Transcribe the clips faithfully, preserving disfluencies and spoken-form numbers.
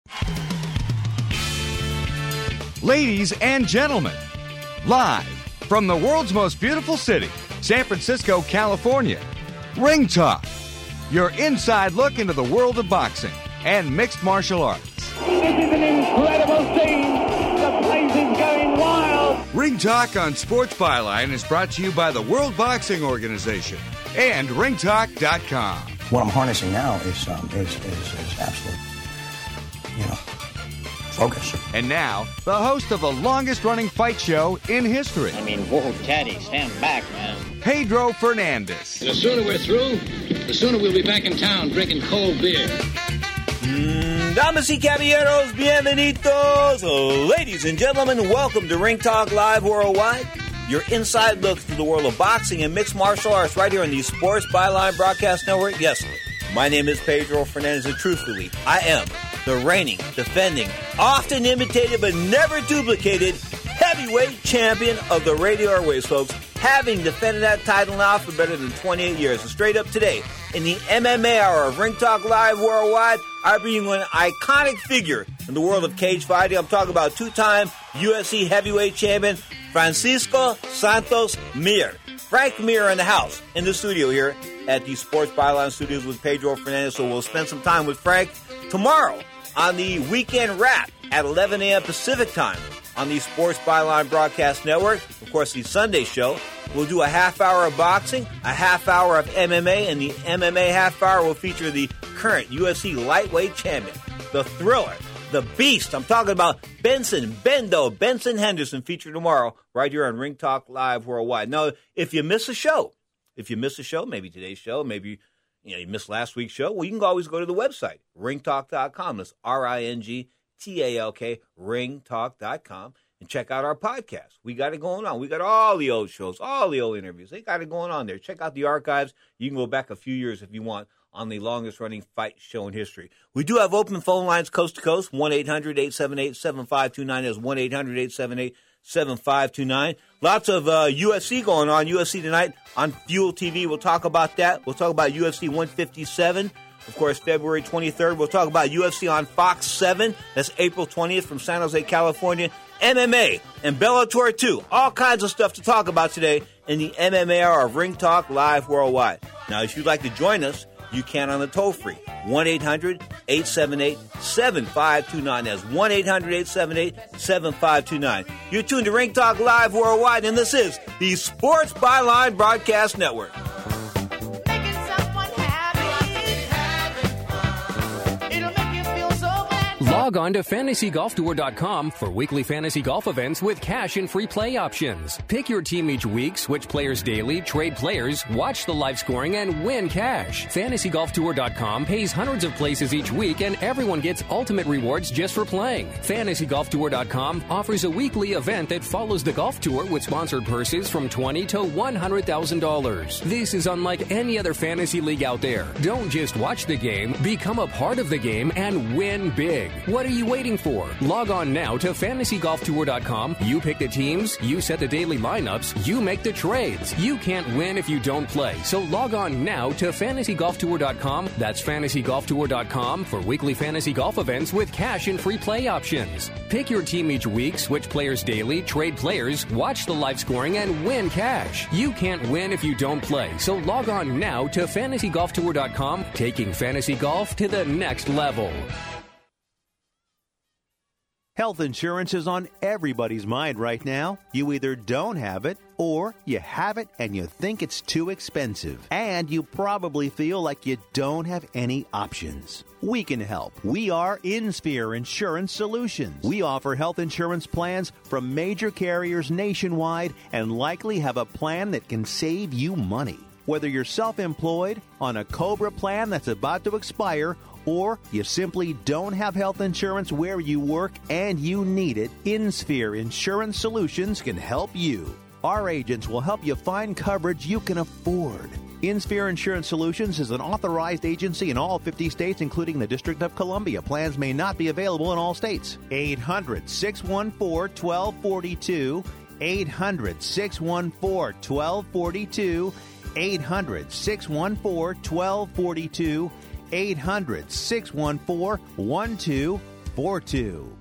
Ladies and gentlemen, live from the world's most beautiful city, San Francisco, California, Ring Talk, your inside look into the world of boxing and mixed martial arts. This is an incredible scene. The place is going wild. Ring Talk on Sports Byline is brought to you by the World Boxing Organization and ring talk dot com. What I'm harnessing now is um, is, is is absolute, you know, focus. And now, the host of the longest-running fight show in history. I mean, whoa, Teddy, stand back, man. Pedro Fernandez. The sooner we're through, the sooner we'll be back in town drinking cold beer. Mm, damas y caballeros, bienvenidos. Ladies and gentlemen, welcome to Ring Talk Live Worldwide. Your inside look through the world of boxing and mixed martial arts right here on the Sports Byline Broadcast Network. Yes, my name is Pedro Fernandez, and truthfully, I am the reigning, defending, often imitated but never duplicated heavyweight champion of the radio airways, folks, having defended that title now for better than twenty-eight years. And straight up today, in the M M A hour of Ring Talk Live Worldwide, I bring you an iconic figure in the world of cage fighting. I'm talking about two-time U F C heavyweight champion Francisco Santos Mir. Frank Mir in the house, in the studio here at the Sports Byline Studios with Pedro Fernandez. So we'll spend some time with Frank tomorrow on the Weekend Wrap at eleven a.m. Pacific Time on the Sports Byline Broadcast Network. Of course, the Sunday show. We'll do a half hour of boxing, a half hour of M M A, and the M M A half hour will feature the current U F C lightweight champion, the Thriller, the Beast. I'm talking about Benson, Bendo, Benson Henderson, featured tomorrow right here on Ring Talk Live Worldwide. Now, if you miss a show, if you miss a show, maybe today's show, maybe you know you missed last week's show, well, you can always go to the website, ring talk dot com. That's R I N G T A L K, ring talk dot com, and check out our podcast. We got it going on. We got all the old shows, all the old interviews. They got it going on there. Check out the archives. You can go back a few years if you want on the longest-running fight show in history. We do have open phone lines coast to coast, one eight hundred eight seven eight seven five two nine. That's one eight hundred eight seven eight seven five two nine. Lots of uh, U F C going on. U F C tonight on Fuel T V. We'll talk about that. We'll talk about U F C one fifty-seven. Of course, February twenty-third. We'll talk about U F C on Fox seven. That's April twentieth from San Jose, California. M M A and Bellator two. All kinds of stuff to talk about today in the M M A hour of Ring Talk Live Worldwide. Now, if you'd like to join us, you can on the toll-free, one eight hundred eight seven eight seven five two nine. That's one eight hundred eight seven eight seven five two nine. You're tuned to Ring Talk Live Worldwide, and this is the Sports Byline Broadcast Network. Log on to fantasy golf tour dot com for weekly fantasy golf events with cash and free play options. Pick your team each week, switch players daily, trade players, watch the live scoring, and win cash. fantasy golf tour dot com pays hundreds of places each week, and everyone gets ultimate rewards just for playing. fantasy golf tour dot com offers a weekly event that follows the golf tour with sponsored purses from twenty thousand to one hundred thousand dollars. This is unlike any other fantasy league out there. Don't just watch the game, become a part of the game and win big. What are you waiting for? Log on now to fantasy golf tour dot com. You pick the teams, you set the daily lineups, you make the trades. You can't win if you don't play. So log on now to fantasy golf tour dot com. That's fantasy golf tour dot com for weekly fantasy golf events with cash and free play options. Pick your team each week, switch players daily, trade players, watch the live scoring, and win cash. You can't win if you don't play. So log on now to fantasy golf tour dot com, taking fantasy golf to the next level. Health insurance is on everybody's mind right now. You either don't have it or you have it and you think it's too expensive. And you probably feel like you don't have any options. We can help. We are InSphere Insurance Solutions. We offer health insurance plans from major carriers nationwide and likely have a plan that can save you money. Whether you're self-employed, on a COBRA plan that's about to expire, or you simply don't have health insurance where you work and you need it, InSphere Insurance Solutions can help you. Our agents will help you find coverage you can afford. InSphere Insurance Solutions is an authorized agency in all fifty states, including the District of Columbia. Plans may not be available in all states. eight hundred, six one four, one two four two. eight hundred, six one four, one two four two. eight hundred, six one four, one two four two. eight hundred, six one four, one two four two.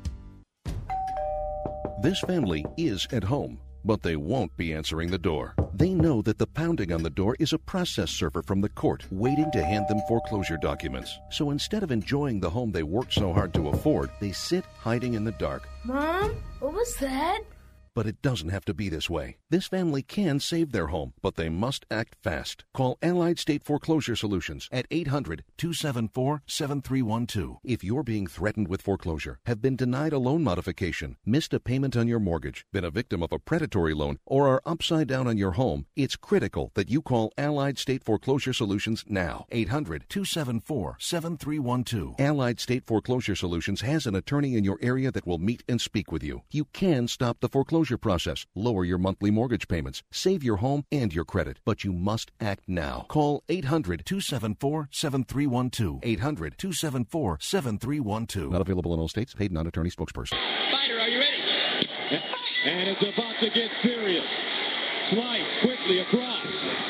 This family is at home, but they won't be answering the door. They know that the pounding on the door is a process server from the court waiting to hand them foreclosure documents. So instead of enjoying the home they worked so hard to afford, they sit hiding in the dark. Mom, what was that? But it doesn't have to be this way. This family can save their home, but they must act fast. Call Allied State Foreclosure Solutions at eight hundred, two seven four, seven three one two. If you're being threatened with foreclosure, have been denied a loan modification, missed a payment on your mortgage, been a victim of a predatory loan, or are upside down on your home, it's critical that you call Allied State Foreclosure Solutions now. eight hundred, two seven four, seven three one two. Allied State Foreclosure Solutions has an attorney in your area that will meet and speak with you. You can stop the foreclosure process, lower your monthly mortgage payments, save your home and your credit, but you must act now. Call eight hundred, two seven four, seven three one two. eight hundred, two seven four, seven three one two. Not available in all states. Paid non-attorney spokesperson. Fighter, are you ready? And it's about to get serious. Slice quickly across.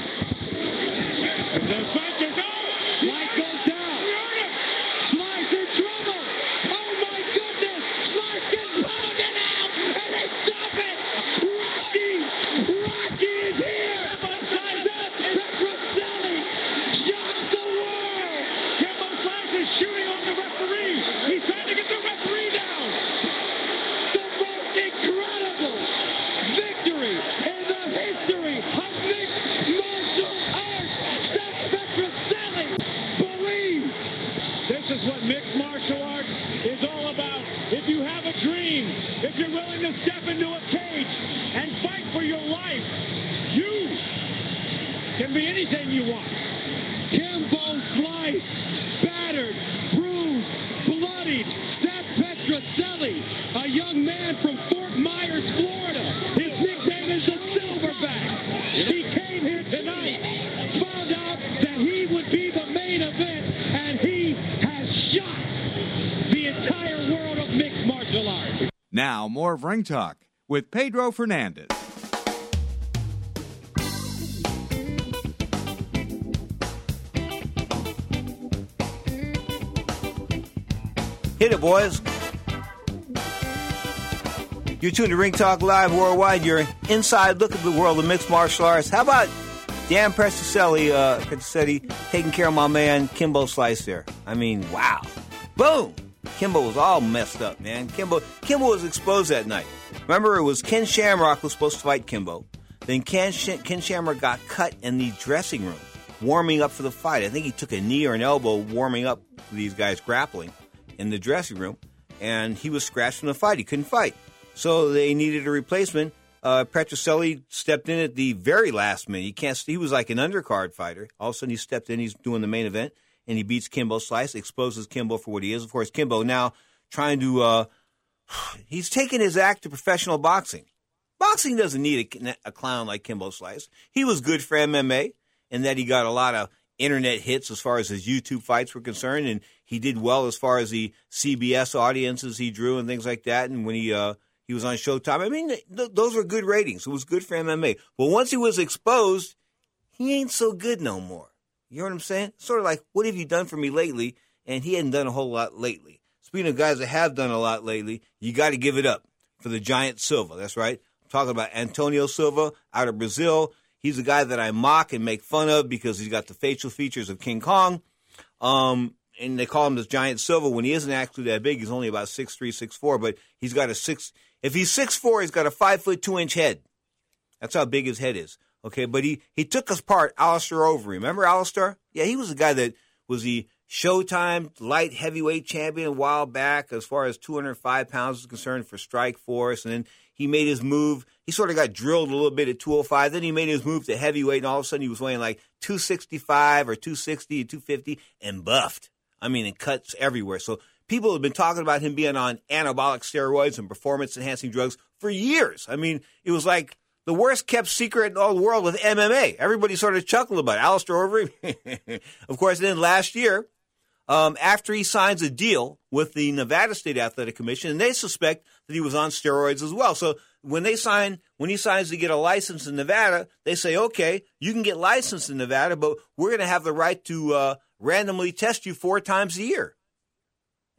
The fighter goes. Slice goes down. Slice in trouble. Oh my goodness. Slice gets pounded out. And they stop it. Rocky. Rocky is here. Slice up. Petrocelli shocks the world. Kimbo Slice is shooting on the referee. He's trying to get the referee down. The most incredible victory in the history of mixed martial arts that Petrocelli believes. This is what mixed martial arts is all about. If you have a dream, if you're willing to step into a cage and fight for your life, you can be anything you want. Kimbo Slice, battered, bruised, bloodied, Seth Petrocelli, a young man from Fort Myers, Florida. His nickname is the Silverback. He came here tonight, found out that he would be the main event, and he has shocked the entire world of mixed martial arts. Now, more of Ring Talk with Pedro Fernandez. Hit it, boys. You're tuned to Ring Talk Live Worldwide, your inside look at the world of mixed martial arts. How about Dan Petrocelli, uh, Petrocelli taking care of my man Kimbo Slice there? I mean, wow. Boom! Kimbo was all messed up, man. Kimbo Kimbo was exposed that night. Remember, it was Ken Shamrock who was supposed to fight Kimbo. Then Ken, Sh- Ken Shamrock got cut in the dressing room, warming up for the fight. I think he took a knee or an elbow warming up for these guys grappling in the dressing room, and he was scratched from the fight. He couldn't fight. So they needed a replacement. Uh, Petrocelli stepped in at the very last minute. He can't. He was like an undercard fighter. All of a sudden, he stepped in. He's doing the main event, and he beats Kimbo Slice, exposes Kimbo for what he is. Of course, Kimbo now trying to. Uh, he's taken his act to professional boxing. Boxing doesn't need a, a clown like Kimbo Slice. He was good for M M A, in that he got a lot of internet hits as far as his YouTube fights were concerned, and he did well as far as the C B S audiences he drew and things like that. And when he uh, he was on Showtime, I mean, th- those were good ratings. It was good for M M A. But once he was exposed, he ain't so good no more. You know what I'm saying? Sort of like, what have you done for me lately? And he hadn't done a whole lot lately. Speaking of guys that have done a lot lately, you got to give it up for the Giant Silva. That's right. I'm talking about Antonio Silva out of Brazil. He's a guy that I mock and make fun of because he's got the facial features of King Kong. Um, and they call him the Giant Silva when he isn't actually that big. He's only about six three, six four, but he's got a six. If he's six four, he's got a five foot two inch head. That's how big his head is. Okay, but he, he took apart Alistair Overeem. Remember Alistair? Yeah, he was a guy that was the Showtime light heavyweight champion a while back as far as two hundred five pounds is concerned for Strike Force. And then he made his move. He sort of got drilled a little bit at two oh five. Then he made his move to heavyweight, and all of a sudden he was weighing like two sixty-five or two sixty or two fifty and buffed. I mean, and cuts everywhere. So people have been talking about him being on anabolic steroids and performance-enhancing drugs for years. I mean, it was like the worst-kept secret in all the world with M M A. Everybody sort of chuckled about it. Alistair Overeem. Of course, then last year, um, after he signs a deal with the Nevada State Athletic Commission, and they suspect that he was on steroids as well. So when they sign, when he signs to get a license in Nevada, they say, okay, you can get licensed in Nevada, but we're going to have the right to uh, randomly test you four times a year.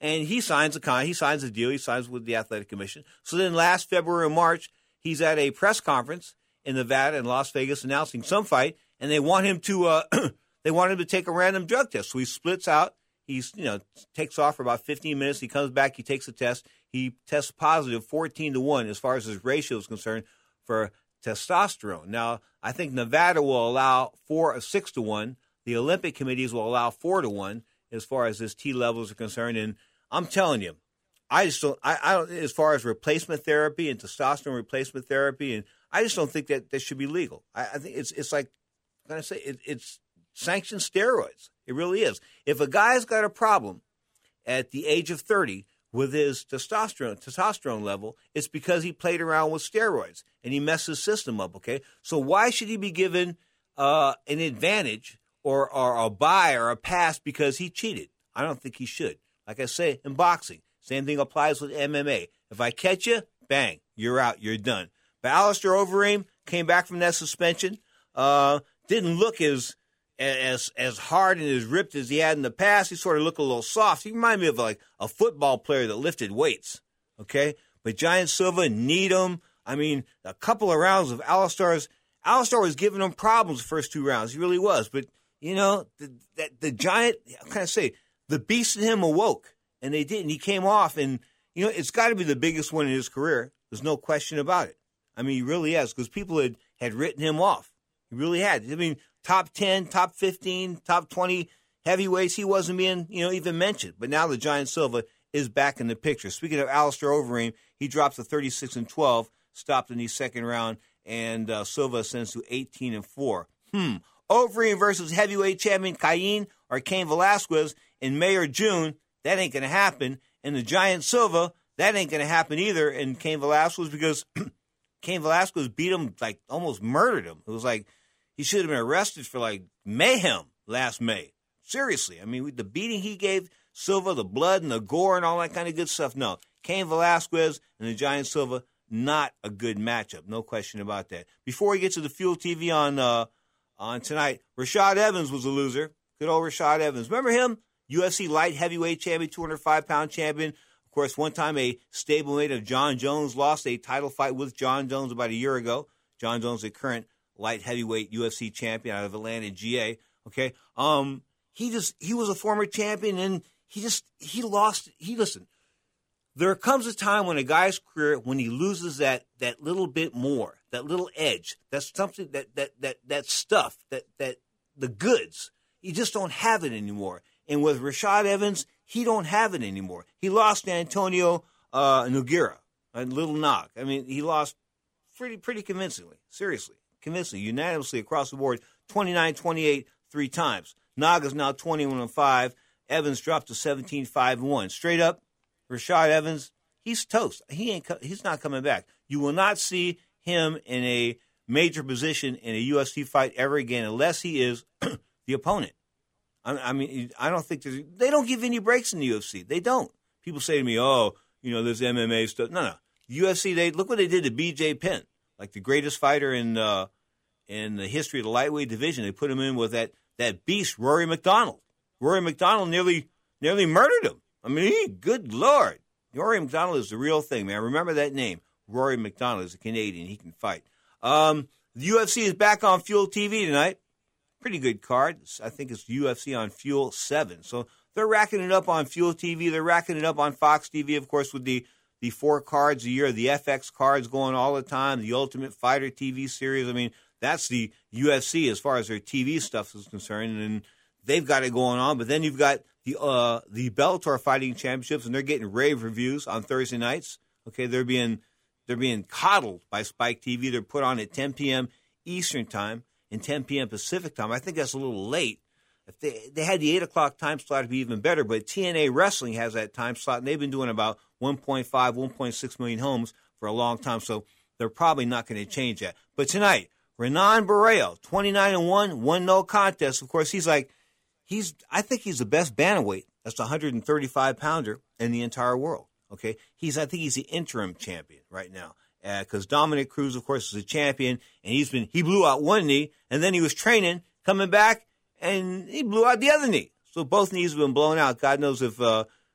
and he signs a con. He signs a deal. He signs with the Athletic Commission. So then last February and March, he's at a press conference in Nevada and Las Vegas announcing some fight, and they want him to uh, they want him to take a random drug test. So he splits out. He's you know takes off for about fifteen minutes. He comes back. He takes a test. He tests positive fourteen to one as far as his ratio is concerned for testosterone. Now, I think Nevada will allow four or six to one. The Olympic committees will allow four to one as far as his T levels are concerned. And I'm telling you, I just don't, I, I don't, as far as replacement therapy and testosterone replacement therapy, and I just don't think that that should be legal. I, I think it's, it's like, I'm going to say, it, it's sanctioned steroids. It really is. If a guy's got a problem at the age of thirty with his testosterone testosterone level, it's because he played around with steroids and he messed his system up, okay? So why should he be given uh, an advantage or, or a buy or a pass because he cheated? I don't think he should. Like I say, in boxing, same thing applies with M M A. If I catch you, bang, you're out, you're done. But Alistair Overeem came back from that suspension, uh, didn't look as as as hard and as ripped as he had in the past. He sort of looked a little soft. He reminded me of like a football player that lifted weights, okay? But Giant Silva, Needham, I mean, a couple of rounds of Alistair's. Alistair was giving him problems the first two rounds. He really was. But, you know, the, the, the Giant, I'm kind of say, the beast in him awoke, and they didn't. He came off, and, you know, it's got to be the biggest one in his career. There's no question about it. I mean, he really has, because people had, had written him off. He really had. I mean, top ten, top fifteen, top twenty heavyweights, he wasn't being, you know, even mentioned. But now the Giant Silva is back in the picture. Speaking of Alistair Overeem, he drops to thirty-six and twelve, stopped in the second round, and uh, Silva ascends to eighteen and four. Hmm. Overeem versus heavyweight champion Cain or Cain Velasquez in May or June, that ain't going to happen. And the Giant Silva, that ain't going to happen either in Cain Velasquez because Cain Velasquez beat him, like almost murdered him. It was like he should have been arrested for like mayhem last May. Seriously. I mean, the beating he gave Silva, the blood and the gore and all that kind of good stuff. No. Cain Velasquez and the Giant Silva, not a good matchup. No question about that. Before we get to the Fuel T V on uh, on tonight, Rashad Evans was a loser. Good old Rashad Evans. Remember him? U F C light heavyweight champion, two hundred five pound champion. Of course, one time a stablemate of John Jones lost a title fight with John Jones about a year ago. John Jones, the current light heavyweight U F C champion out of Atlanta, G A. Okay, um, he just he was a former champion, and he just he lost. He listen. There comes a time when a guy's career when he loses that that little bit more, that little edge. That's something that that that that stuff that that the goods. You just don't have it anymore. And with Rashad Evans, he don't have it anymore. He lost to Antonio uh, Nogueira, a little knock. I mean, he lost pretty pretty convincingly. Seriously. Convincingly, unanimously across the board, twenty-nine twenty-eight three times. Naga's now twenty-one and five. Evans dropped to seventeen five and one. Straight up, Rashad Evans, he's toast. He ain't. He's not coming back. You will not see him in a major position in a U F C fight ever again unless he is the opponent. I, I mean, I don't think there's, they don't give any breaks in the U F C. They don't. People say to me, "Oh, you know, there's M M A stuff." No, no. U F C. They look what they did to B J Penn, like the greatest fighter in uh, in the history of the lightweight division. They put him in with that that beast, Rory McDonald. Rory McDonald nearly nearly murdered him. I mean, he, good Lord. Rory McDonald is the real thing, man. Remember that name. Rory McDonald is a Canadian. He can fight. Um, the U F C is back on Fuel T V tonight. Pretty good card. I think it's U F C on Fuel seven. So they're racking it up on Fuel T V. They're racking it up on Fox T V, of course, with the, the four cards a year, the F X cards going all the time, the Ultimate Fighter T V series. I mean, that's the U F C as far as their T V stuff is concerned, and they've got it going on. But then you've got the uh, the Bellator Fighting Championships, and they're getting rave reviews on Thursday nights. Okay, they're being they're being coddled by Spike T V. They're put on at ten p.m. Eastern Time and ten p.m. Pacific Time. I think that's a little late. If they they had the eight o'clock time slot, it'd be even better. But T N A Wrestling has that time slot, and they've been doing about one point five, one point six million homes for a long time. So they're probably not going to change that. But tonight, Renan Barrio, twenty-nine and one, one no contest. Of course, he's like, he's. I think he's the best bantamweight. That's a one hundred thirty-five pounder in the entire world. Okay, he's. I think he's the interim champion right now because uh, Dominic Cruz, of course, is a champion, and he's been. He blew out one knee, and then he was training, coming back, and he blew out the other knee. So both knees have been blown out. God knows if uh,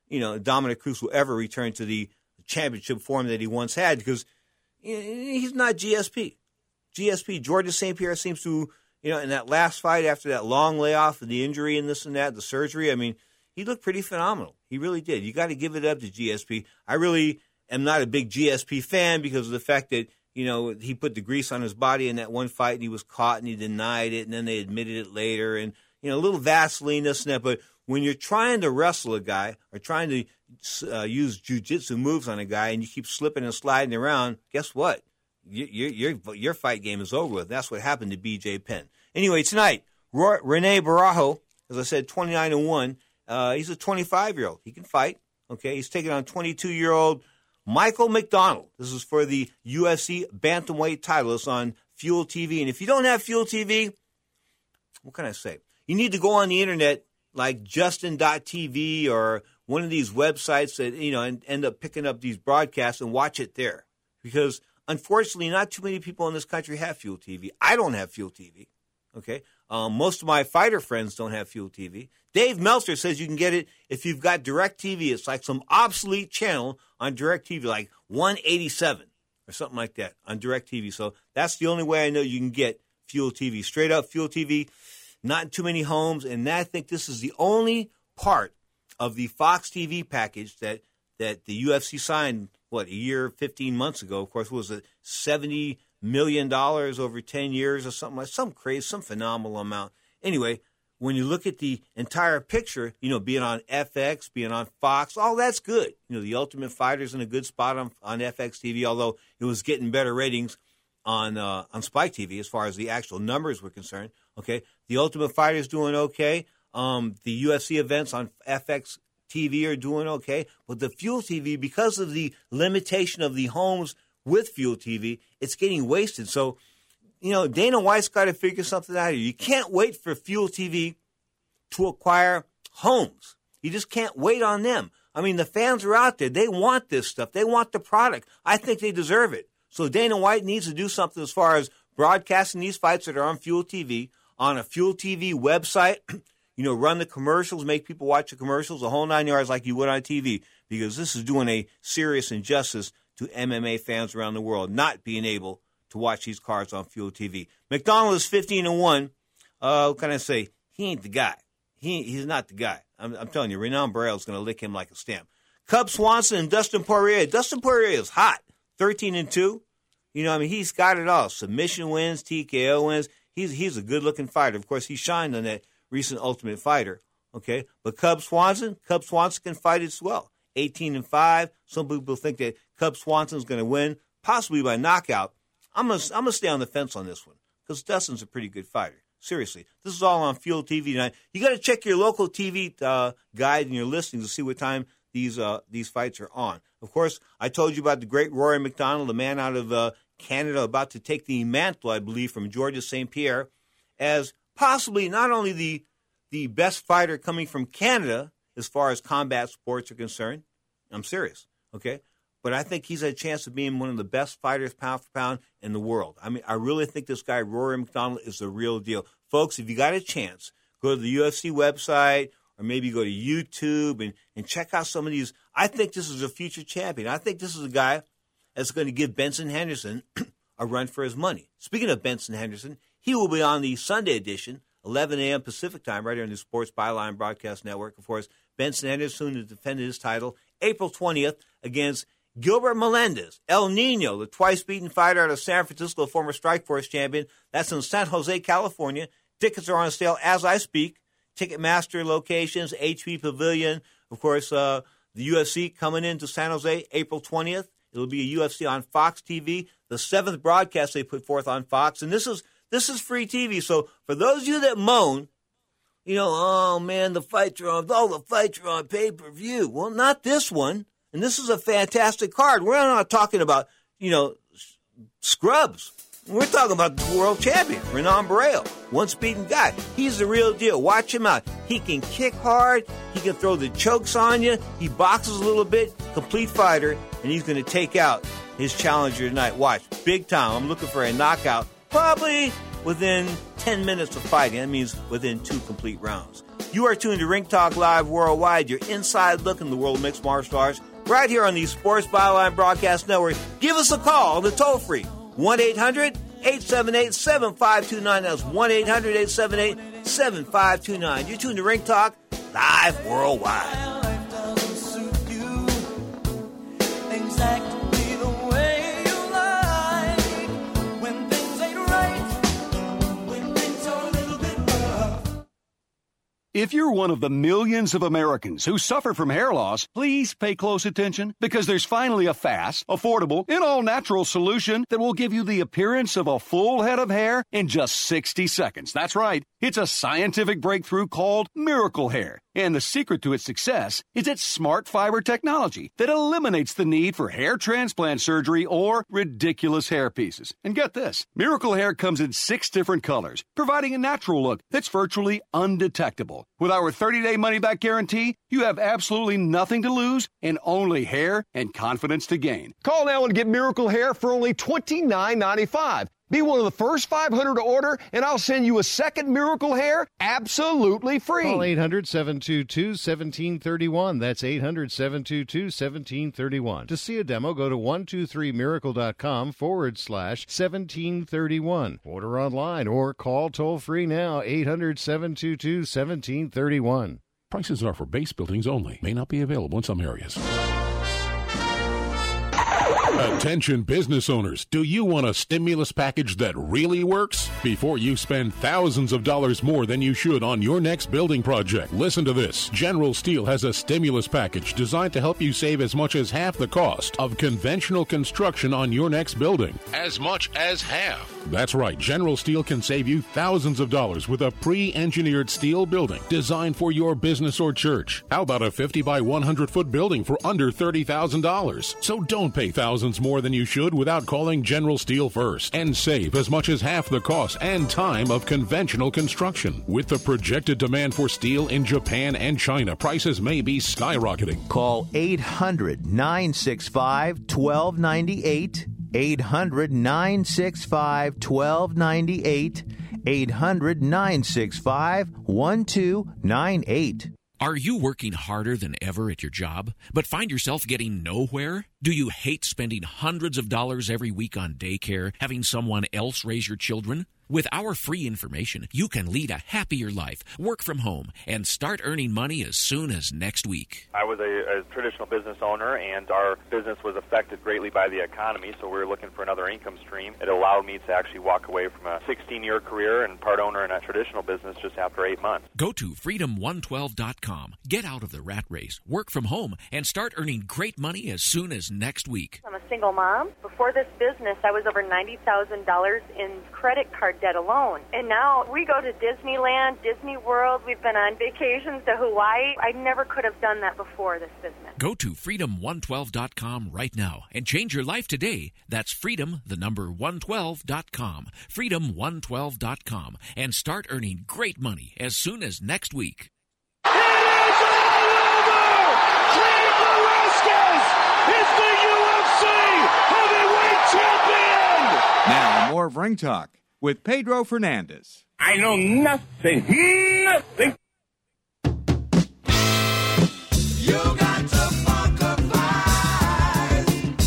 you know, Dominic Cruz will ever return to the championship form that he once had because you know, he's not G S P. G S P, Georges Saint Pierre seems to, you know, in that last fight after that long layoff and the injury and this and that, the surgery, I mean, he looked pretty phenomenal. He really did. You got to give it up to G S P. I really am not a big G S P fan because of the fact that, you know, he put the grease on his body in that one fight and he was caught and he denied it and then they admitted it later and, you know, a little Vaseline, this and that. But when you're trying to wrestle a guy or trying to uh, use jiu-jitsu moves on a guy and you keep slipping and sliding around, guess what? Your, your, your fight game is over with. That's what happened to B J Penn. Anyway, tonight, Roy, Rene Barajo, as I said, twenty-nine and one. Uh, he's a twenty-five-year-old. He can fight. Okay, he's taking on twenty-two-year-old Michael McDonald. This is for the U F C bantamweight title. It's on Fuel T V. And if you don't have Fuel T V, what can I say? You need to go on the internet like Justin dot T V or one of these websites that, you know, and end up picking up these broadcasts and watch it there. Because, unfortunately, not too many people in this country have Fuel T V. I don't have Fuel T V. Okay? Um, most of my fighter friends don't have Fuel T V. Dave Meltzer says you can get it if you've got DirecTV. It's like some obsolete channel on DirecTV, like one eighty-seven or something like that on DirecTV. So that's the only way I know you can get Fuel T V. Straight up Fuel T V, not in too many homes. And I think this is the only part of the Fox T V package that, that the U F C signed, what, a year, fifteen months ago. Of course, it was a seventy million dollars over ten years or something like some crazy, some phenomenal amount. Anyway, when you look at the entire picture, you know, being on F X, being on Fox, all that's good. You know, the Ultimate Fighter's in a good spot on, on F X T V, although it was getting better ratings on uh, on Spike T V as far as the actual numbers were concerned. Okay, the Ultimate Fighter's doing okay. Um, the U F C events on F X T V are doing okay. But the Fuel T V, because of the limitation of the homes with Fuel T V, it's getting wasted. So, you know, Dana White's got to figure something out here. You can't wait for Fuel T V to acquire homes. You just can't wait on them. I mean, the fans are out there. They want this stuff. They want the product. I think they deserve it. So Dana White needs to do something as far as broadcasting these fights that are on Fuel T V, on a Fuel T V website. You know, run the commercials, make people watch the commercials, the whole nine yards like you would on T V, because this is doing a serious injustice to M M A fans around the world, not being able to watch these cards on Fuel T V. McDonald is fifteen and one. Uh, what can I say? He ain't the guy. He He's not the guy. I'm, I'm telling you, Renan Barrera is going to lick him like a stamp. Cub Swanson and Dustin Poirier. Dustin Poirier is hot, thirteen and two. You know, I mean, he's got it all. Submission wins, T K O wins. He's, he's a good-looking fighter. Of course, he shined on that recent Ultimate Fighter, okay? But Cub Swanson, Cub Swanson can fight as well. eighteen and five. Some people think that Cub Swanson's going to win, possibly by knockout. I'm going to I'm gonna stay on the fence on this one because Dustin's a pretty good fighter. Seriously. This is all on Fuel T V tonight. You got to check your local T V uh, guide and your listings to see what time these uh, these fights are on. Of course, I told you about the great Rory McDonald, the man out of uh, Canada about to take the mantle, I believe, from Georges Saint Pierre as possibly not only the the best fighter coming from Canada as far as combat sports are concerned. I'm serious, okay? But I think he's had a chance of being one of the best fighters pound for pound in the world. I mean, I really think this guy, Rory McDonald, is the real deal. Folks, if you got a chance, go to the U F C website or maybe go to YouTube and, and check out some of these. I think this is a future champion. I think this is a guy that's going to give Benson Henderson a run for his money. Speaking of Benson Henderson, he will be on the Sunday edition, eleven a.m. Pacific time, right here on the Sports Byline Broadcast Network. Of course, Benson Henderson soon to defend his title April twentieth against Gilbert Melendez, El Nino, the twice-beaten fighter out of San Francisco, former Strikeforce champion. That's in San Jose, California. Tickets are on sale as I speak. Ticketmaster locations, H P Pavilion. Of course, uh, the U F C coming into San Jose April twentieth. It'll be a U F C on Fox T V, the seventh broadcast they put forth on Fox. And this is this is free T V. So for those of you that moan, you know, oh, man, the fights are on, all the fights are on pay-per-view. Well, not this one. And this is a fantastic card. We're not talking about, you know, scrubs. We're talking about the world champion, Renan Barrera, once-beaten guy. He's the real deal. Watch him out. He can kick hard. He can throw the chokes on you. He boxes a little bit. Complete fighter. And he's going to take out his challenger tonight. Watch. Big time. I'm looking for a knockout. Probably within ten minutes of fighting. That means within two complete rounds. You are tuned to Ring Talk Live Worldwide, your inside look in the world of mixed martial arts, right here on the Sports Byline Broadcast Network. Give us a call on the toll-free one eight hundred eight seven eight seven five two nine. That's one eight hundred eight seven eight seven five two nine. You're tuned to Ring Talk Live Worldwide. Exactly the way you like when things ain't right, when things are a little bit rough. If you're one of the millions of Americans who suffer from hair loss, please pay close attention because there's finally a fast, affordable, and all-natural solution that will give you the appearance of a full head of hair in just sixty seconds. That's right. It's a scientific breakthrough called Miracle Hair. And the secret to its success is its smart fiber technology that eliminates the need for hair transplant surgery or ridiculous hair pieces. And get this, Miracle Hair comes in six different colors, providing a natural look that's virtually undetectable. With our thirty-day money-back guarantee, you have absolutely nothing to lose and only hair and confidence to gain. Call now and get Miracle Hair for only twenty-nine ninety-five. Be one of the first five hundred to order, and I'll send you a second Miracle Hair absolutely free. Call eight hundred seven two two one seven three one. That's eight hundred seven two two one seven three one. To see a demo, go to one two three miracle dot com forward slash seventeen thirty-one. Order online or call toll-free now, eight hundred seven two two one seven three one. Prices are for base buildings only. May not be available in some areas. Attention business owners, do you want a stimulus package that really works? Before you spend thousands of dollars more than you should on your next building project, listen to this. General Steel has a stimulus package designed to help you save as much as half the cost of conventional construction on your next building. As much as half. That's right, General Steel can save you thousands of dollars with a pre-engineered steel building designed for your business or church. How about a fifty by one hundred foot building for under thirty thousand dollars? So don't pay thousands more than you should without calling General Steel first and save as much as half the cost and time of conventional construction. With the projected demand for steel in Japan and China, prices may be skyrocketing. Call eight hundred nine six five one two nine eight, eight hundred nine six five one two nine eight, eight hundred nine six five one two nine eight. Are you working harder than ever at your job, but find yourself getting nowhere? Do you hate spending hundreds of dollars every week on daycare, having someone else raise your children? With our free information, you can lead a happier life, work from home, and start earning money as soon as next week. I was a, a traditional business owner, and our business was affected greatly by the economy, so we were looking for another income stream. It allowed me to actually walk away from a sixteen-year career and part owner in a traditional business just after eight months. Go to freedom one twelve dot com. Get out of the rat race, work from home, and start earning great money as soon as next week. I'm a single mom. Before this business, I was over ninety thousand dollars in credit card debt alone. And now we go to Disneyland, Disney World. We've been on vacations to Hawaii. I never could have done that before this business. Go to freedom one twelve dot com right now and change your life today. That's freedom, the number one twelve dot com. freedom one twelve dot com. And start earning great money as soon as next week. It is all over! Cain Velasquez is the U F C heavyweight champion! Now, more of Ring Talk with Pedro Fernandez. I know nothing, nothing. You got to funkified.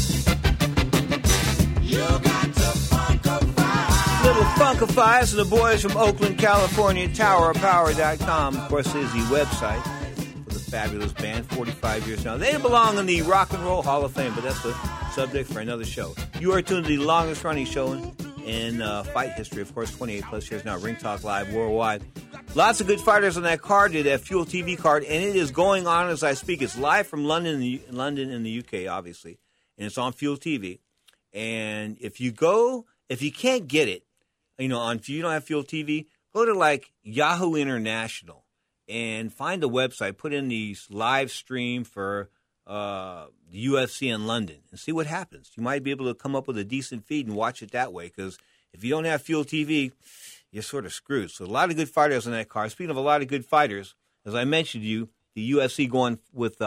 You got to funkified. Little Funkifies and the boys from Oakland, California, tower of power dot com. Of course, is the website for the fabulous band, forty-five years now. They belong in the Rock and Roll Hall of Fame, but that's the subject for another show. You are tuned to the longest running show in in uh, fight history, of course, twenty-eight plus years now, Ring Talk Live Worldwide. Lots of good fighters on that card, that Fuel T V card, and it is going on as I speak. It's live from London, in the, London in the U K, obviously, and it's on Fuel T V. And if you go, if you can't get it, you know, on if you don't have Fuel T V, go to like Yahoo International and find a website, put in the live stream for uh, the U F C in London and see what happens. You might be able to come up with a decent feed and watch it that way, because if you don't have Fuel T V, you're sort of screwed. So a lot of good fighters on that card. Speaking of a lot of good fighters, as I mentioned to you, the U F C going with uh,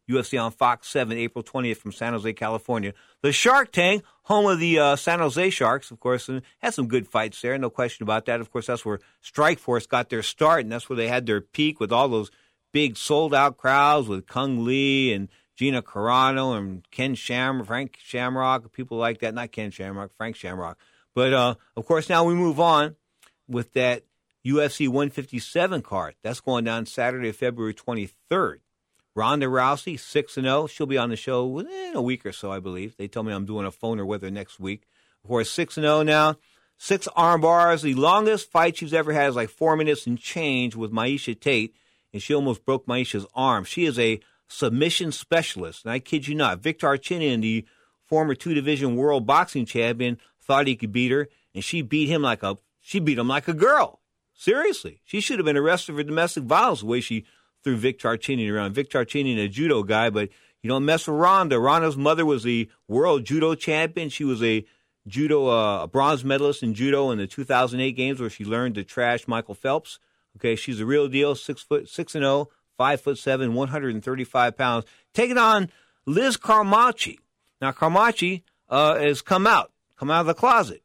U F C on Fox seven, April twentieth from San Jose, California. The Shark Tank, home of the uh, San Jose Sharks, of course, and had some good fights there, no question about that. Of course, that's where Strikeforce got their start, and that's where they had their peak with all those big sold-out crowds with Kung Lee and Gina Carano and Ken Shamrock, Frank Shamrock, people like that. Not Ken Shamrock, Frank Shamrock. But, uh, of course, now we move on with that U F C one fifty-seven card. That's going down Saturday, February twenty-third. Ronda Rousey, six and oh. She'll be on the show within a week or so, I believe. They told me I'm doing a phoner with her next week. Of course, six and oh now. Six arm bars. The longest fight she's ever had is like four minutes and change with Miesha Tate, and she almost broke Miesha's arm. She is a submission specialist, and I kid you not. Victor Archinian, the former two-division world boxing champion, thought he could beat her, and she beat him like a she beat him like a girl. Seriously. She should have been arrested for domestic violence the way she threw Victor Archinian around. Victor Archinian, a judo guy, but you don't mess with Ronda. Ronda's mother was a world judo champion. She was a judo, uh, a bronze medalist in judo in the two thousand eight games where she learned to trash Michael Phelps. Okay, she's a real deal, six foot, six and oh, five foot seven, one hundred thirty-five pounds. Taking on Liz Carmacci. Now, Carmacci uh, has come out, come out of the closet.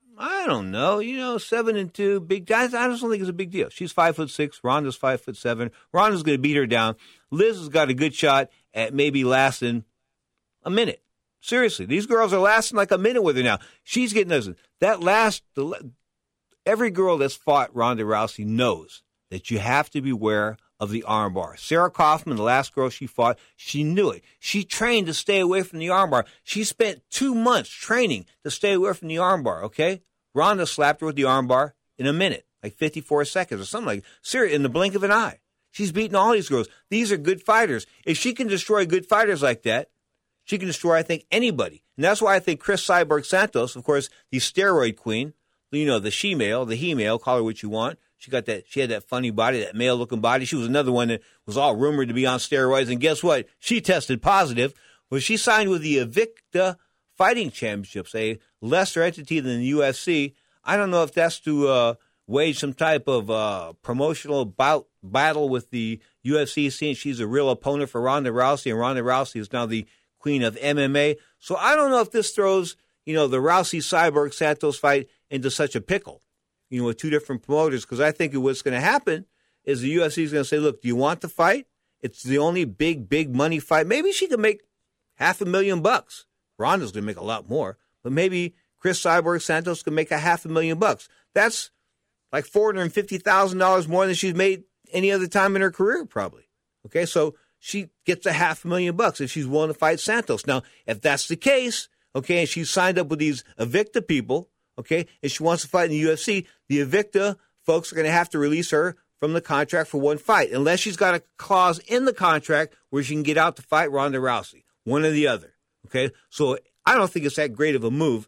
I don't know, you know, seven and two, big guys. I just don't think it's a big deal. She's five foot six. Ronda's five foot seven. Ronda's going to beat her down. Liz has got a good shot at maybe lasting a minute. Seriously, these girls are lasting like a minute with her now. She's getting this. That last, the, every girl that's fought Ronda Rousey knows that you have to beware of the armbar. Sarah Kaufman, the last girl she fought, she knew it. She trained to stay away from the armbar. She spent two months training to stay away from the armbar, okay? Ronda slapped her with the armbar in a minute, like fifty-four seconds or something like that. Seriously, in the blink of an eye. She's beating all these girls. These are good fighters. If she can destroy good fighters like that, she can destroy, I think, anybody. And that's why I think Chris Cyborg Santos, of course, the steroid queen, you know, the she-male, the he-male, call her what you want. She got that. She had that funny body, that male-looking body. She was another one that was all rumored to be on steroids. And guess what? She tested positive. Well, she signed with the Invicta Fighting Championships, a lesser entity than the U F C. I don't know if that's to uh, wage some type of uh, promotional bout battle with the U F C, seeing she's a real opponent for Ronda Rousey, and Ronda Rousey is now the queen of M M A. So I don't know if this throws, you know, the Rousey-Cyborg Santos fight into such a pickle, you know, with two different promoters, because I think what's going to happen is the U F C is going to say, look, do you want the fight? It's the only big, big money fight. Maybe she can make half a million bucks. Ronda's going to make a lot more, but maybe Chris Cyborg Santos can make a half a million bucks. That's like four hundred fifty thousand dollars more than she's made any other time in her career, probably. Okay, so she gets a half a million bucks if she's willing to fight Santos. Now, if that's the case, okay, and she's signed up with these Invicta people, okay, and she wants to fight in the U F C, the Invicta folks are going to have to release her from the contract for one fight, unless she's got a clause in the contract where she can get out to fight Ronda Rousey, one or the other. Okay, so I don't think it's that great of a move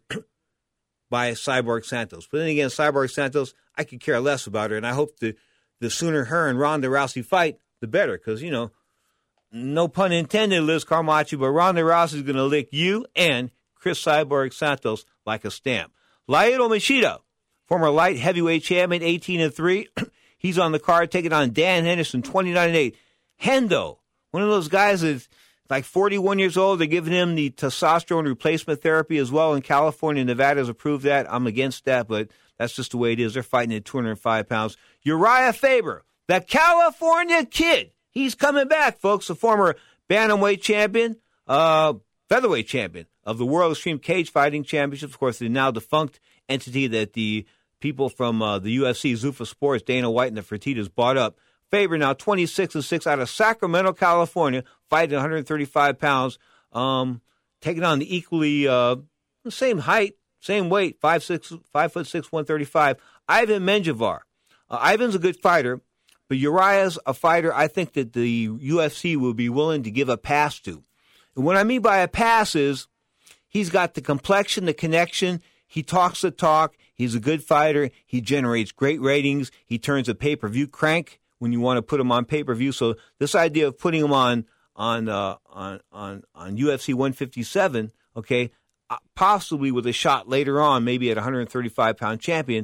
by Cyborg Santos. But then again, Cyborg Santos, I could care less about her, and I hope the, the sooner her and Ronda Rousey fight, the better, because, you know, no pun intended, Liz Carmacci, but Ronda Rousey is going to lick you and Chris Cyborg Santos like a stamp. Lyoto Machida, former light heavyweight champion, eighteen and three. He's on the card taking on Dan Henderson, twenty-nine and eight. Hendo, one of those guys that's like forty-one years old. They're giving him the testosterone replacement therapy as well in California. Nevada has approved that. I'm against that, but that's just the way it is. They're fighting at two hundred five pounds. Uriah Faber, the California kid. He's coming back, folks. The former bantamweight champion, uh, featherweight champion of the World Extreme Cage Fighting Championships. Of course, the now defunct entity that the people from uh, the U F C, Zuffa Sports, Dana White and the Fertittas bought up. Faber now twenty-six and six out of Sacramento, California, fighting one hundred thirty-five pounds, um, taking on the equally uh, the same height, same weight, five six, five foot six, one thirty-five. Ivan Menjivar. Uh, Ivan's a good fighter, but Uriah's a fighter I think that the U F C will be willing to give a pass to. And what I mean by a pass is he's got the complexion, the connection. He talks the talk. He's a good fighter. He generates great ratings. He turns a pay-per-view crank when you want to put him on pay-per-view. So this idea of putting him on on uh, on on on U F C one fifty-seven, okay, possibly with a shot later on, maybe at one hundred thirty-five pound champion,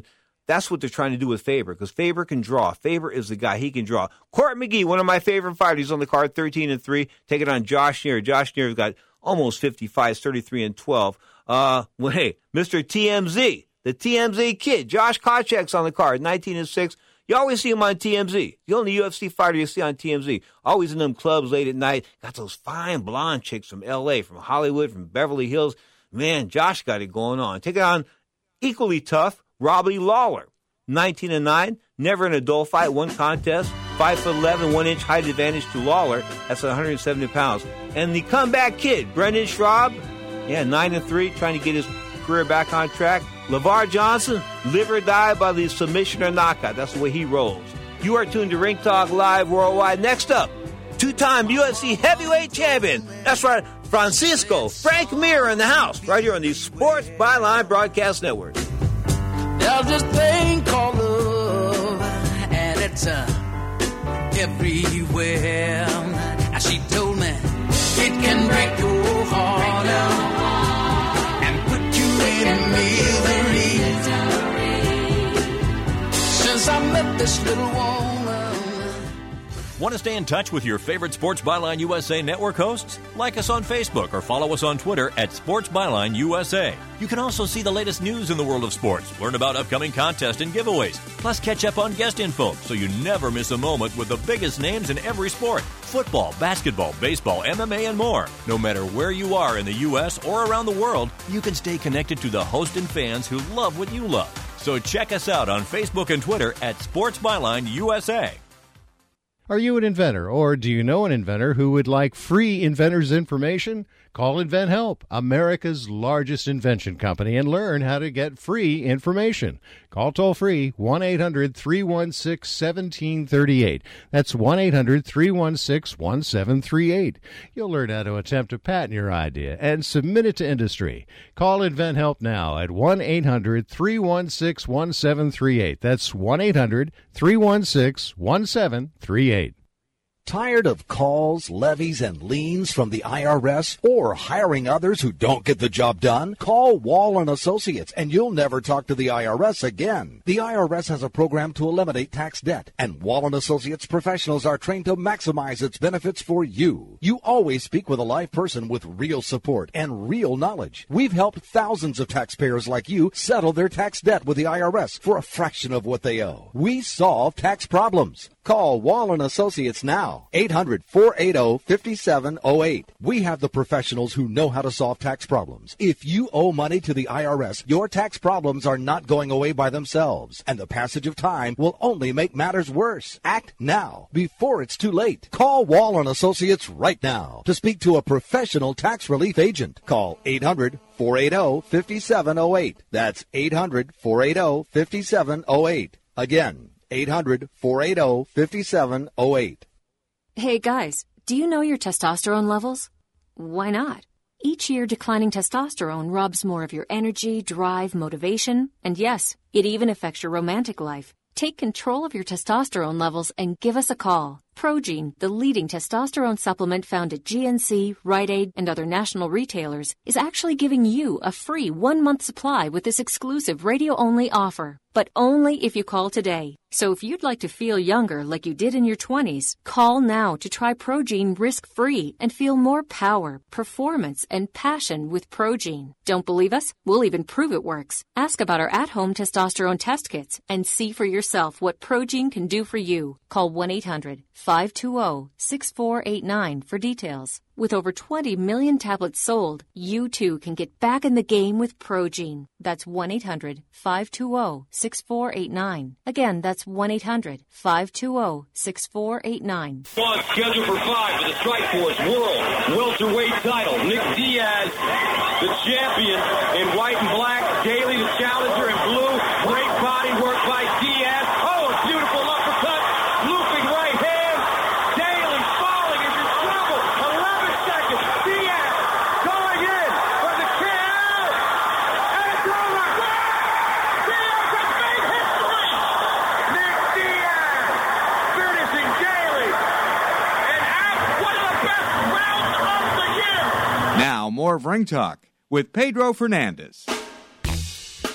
That's what they're trying to do with Faber, because Faber can draw. Faber is the guy. He can draw. Court McGee, one of my favorite fighters, he's on the card, thirteen and three. Taking on Josh Neer. Josh Neer's got almost fifty fights, thirty-three and twelve. Uh, well, hey, Mister T M Z, the T M Z kid, Josh Kochek's on the card, nineteen and six. You always see him on T M Z. The only U F C fighter you see on T M Z. Always in them clubs late at night. Got those fine blonde chicks from L A, from Hollywood, from Beverly Hills. Man, Josh got it going on. Taking on equally tough Robbie Lawler, nineteen and nine. Never in a dull fight, one contest. five foot eleven, one inch height advantage to Lawler. That's one hundred seventy pounds. And the comeback kid, Brendan Schraub, yeah, nine and three, trying to get his career back on track. LeVar Johnson, live or die by the submission or knockout. That's the way he rolls. You are tuned to Ring Talk Live Worldwide. Next up, two-time U F C heavyweight champion. That's right, Francisco Frank Mir in the house, right here on the Sports Byline Broadcast Network. There's this thing called love, and it's uh, everywhere. As she told me, it can break your heart out and put you in misery. Since I met this little woman. Want to stay in touch with your favorite Sports Byline U S A network hosts? Like us on Facebook or follow us on Twitter at Sports Byline U S A. You can also see the latest news in the world of sports, learn about upcoming contests and giveaways, plus catch up on guest info so you never miss a moment with the biggest names in every sport. Football, basketball, baseball, M M A, and more. No matter where you are in the U S or around the world, you can stay connected to the host and fans who love what you love. So check us out on Facebook and Twitter at Sports Byline U S A. Are you an inventor, or do you know an inventor who would like free inventor's information? Call Invent Help, America's largest invention company, and learn how to get free information. Call toll-free one eight hundred three one six one seven three eight. That's one eight hundred three one six one seven three eight. You'll learn how to attempt to patent your idea and submit it to industry. Call Invent Help now at one eight hundred three one six one seven three eight. That's one eight hundred three one six one seven three eight. Tired of calls, levies, and liens from the I R S or hiring others who don't get the job done? Call Wall and Associates and you'll never talk to the I R S again. The I R S has a program to eliminate tax debt, and Wall and Associates professionals are trained to maximize its benefits for you. You always speak with a live person with real support and real knowledge. We've helped thousands of taxpayers like you settle their tax debt with the I R S for a fraction of what they owe. We solve tax problems. Call Wall and Associates now, eight hundred four eight zero five seven zero eight. We have the professionals who know how to solve tax problems. If you owe money to the I R S, your tax problems are not going away by themselves, and the passage of time will only make matters worse. Act now, before it's too late. Call Wall and Associates right now to speak to a professional tax relief agent. Call eight hundred four eight zero five seven zero eight. That's eight hundred four eight zero five seven zero eight. Again, eight hundred four eight zero five seven zero eight. Hey guys, do you know your testosterone levels? Why not? Each year, declining testosterone robs more of your energy, drive, motivation, and yes, it even affects your romantic life. Take control of your testosterone levels and give us a call. Progene, the leading testosterone supplement found at G N C, Rite Aid, and other national retailers, is actually giving you a free one-month supply with this exclusive radio-only offer. But only if you call today. So if you'd like to feel younger like you did in your twenties, call now to try Progene risk-free and feel more power, performance, and passion with Progene. Don't believe us? We'll even prove it works. Ask about our at-home testosterone test kits and see for yourself what Progene can do for you. Call one eight hundred five two zero six four eight nine for details. With over twenty million tablets sold, you too can get back in the game with Progene. That's one eight hundred five two zero six four eight nine. Again, that's one eight hundred five two zero six four eight nine. One scheduled for five for the Strikeforce World Welterweight title. Nick Diaz, the champion in white and black. Daly, the challenger in blue. Great body work by Diaz. Oh, a beautiful uppercut. Looping right hand. Daly falling into trouble. eleven seconds. Diaz going in for the K O. And it's over. Diaz has made history. Nick Diaz finishing Daly. And out one of the best rounds of the year. Now, more of Ring Talk with Pedro Fernandez.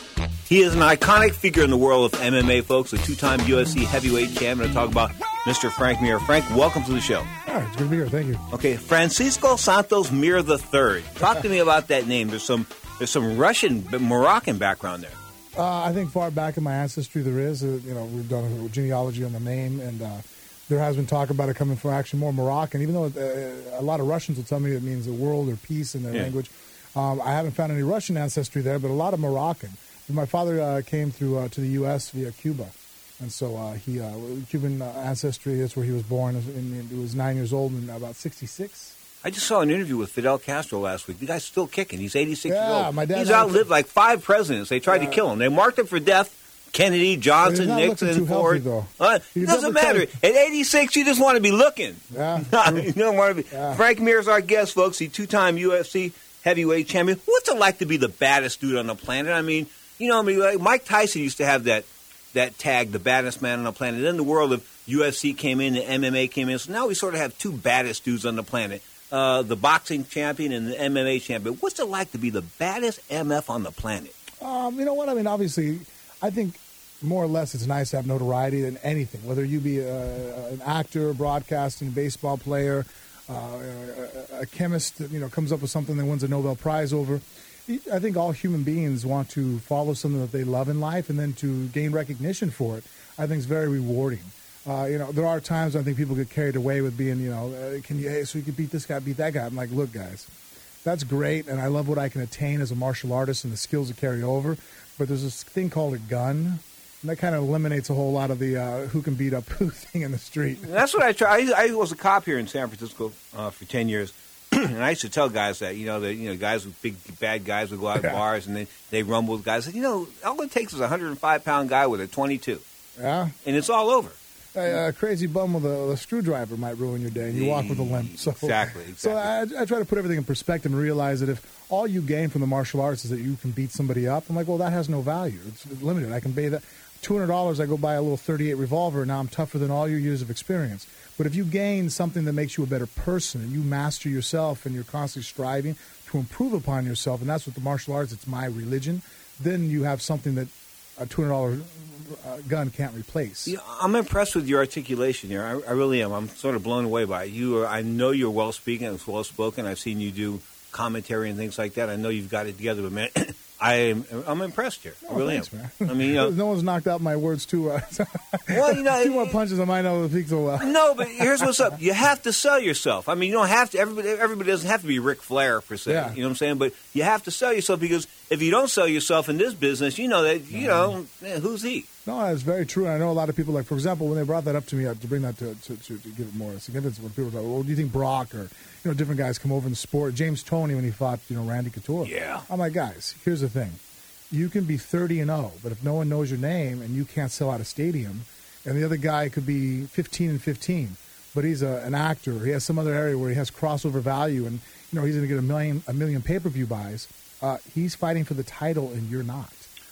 He is an iconic figure in the world of M M A, folks, a two-time U F C heavyweight champion. I talk about Mister Frank Mir. Frank, welcome to the show. All right, it's good to be here. Thank you. Okay, Francisco Santos Mir the third. Talk to me about that name. There's some there's some Russian, Moroccan background there. Uh, I think far back in my ancestry there is. Uh, you know, we've done a genealogy on the name, and uh, there has been talk about it coming from actually more Moroccan, even though uh, a lot of Russians will tell me it means the world or peace in their Yeah. language. Um, I haven't found any Russian ancestry there, but a lot of Moroccan. My father uh, came through uh, to the U S via Cuba, and so uh, he uh, Cuban uh, ancestry. That's where he was born. And he was nine years old and about sixty-six. I just saw an interview with Fidel Castro last week. The guy's still kicking. He's eighty-six Yeah, years old. my dad He's had- outlived like five presidents. They tried Yeah. to kill him. They marked him for death. Kennedy, Johnson, He's not looking Nixon, too Ford. healthy, though. Uh, He it doesn't doesn't matter. tell- At eighty-six, you just want to be looking. Yeah, you don't want to be. Yeah. Frank Mir is our guest, folks. He's two-time U F C heavyweight champion. What's it like to be the baddest dude on the planet? I mean, you know, I mean, like Mike Tyson used to have that that tag, the baddest man on the planet. Then the world of U F C came in, the M M A came in. So now we sort of have two baddest dudes on the planet, uh, the boxing champion and the M M A champion. What's it like to be the baddest M F on the planet? Um, you know what? I mean, obviously, I think more or less it's nice to have notoriety than anything, whether you be a, an actor, broadcasting, baseball player, uh, a, a chemist that, you know, comes up with something that wins a Nobel Prize over. I think all human beings want to follow something that they love in life and then to gain recognition for it. I think it's very rewarding. Uh, you know, there are times I think people get carried away with being, you know, uh, can you, hey, so you can beat this guy, beat that guy. I'm like, look, guys, that's great, and I love what I can attain as a martial artist and the skills that carry over. But there's this thing called a gun, and that kind of eliminates a whole lot of the uh, who can beat up who thing in the street. That's what I try. I, I was a cop here in San Francisco uh, for ten years. And I used to tell guys that, you know, that, you know, guys with big, bad guys would go out in Yeah. bars and they, they rumble with guys. I said, you know, all it takes is a one hundred five pound guy with a twenty-two. Yeah. And it's all over. A, a crazy bum with a, a screwdriver might ruin your day, and you walk with a limp. So, Exactly, So I, I try to put everything in perspective and realize that if all you gain from the martial arts is that you can beat somebody up, I'm like, well, that has no value. It's limited. I can pay that two hundred dollars. I go buy a little thirty-eight revolver, and now I'm tougher than all your years of experience. But if you gain something that makes you a better person, and you master yourself, and you're constantly striving to improve upon yourself, and that's what the martial arts, it's my religion, then you have something that a two hundred dollars uh, gun can't replace. You know, I'm impressed with your articulation here. I, I really am. I'm sort of blown away by it. You are, I know you're well speaking and well spoken. I've seen you do commentary and things like that. I know you've got it together, but man, I am, I'm impressed here. I Oh, really thanks, am. I mean, you know, no one's knocked out my words too. Uh, well, you know, two more punches, I might not speak so well. no, but here's what's up. You have to sell yourself. I mean, you don't have to. Everybody, everybody doesn't have to be Ric Flair per se. Yeah. You know what I'm saying? But you have to sell yourself because if you don't sell yourself in this business, you know that you know eh, who's he. No, that's very true. And I know a lot of people, like, for example, when they brought that up to me, uh, to bring that to, to, to, to give it more significance, when people talk, well, do you think Brock or, you know, different guys come over in the sport? James Toney, when he fought, you know, Randy Couture. Yeah. I'm like, guys, here's the thing. You can be thirty and oh, but if no one knows your name and you can't sell out a stadium, and the other guy could be fifteen and fifteen, but he's a, an actor, he has some other area where he has crossover value, and, you know, he's going to get a million, a million pay-per-view buys, uh, he's fighting for the title and you're not.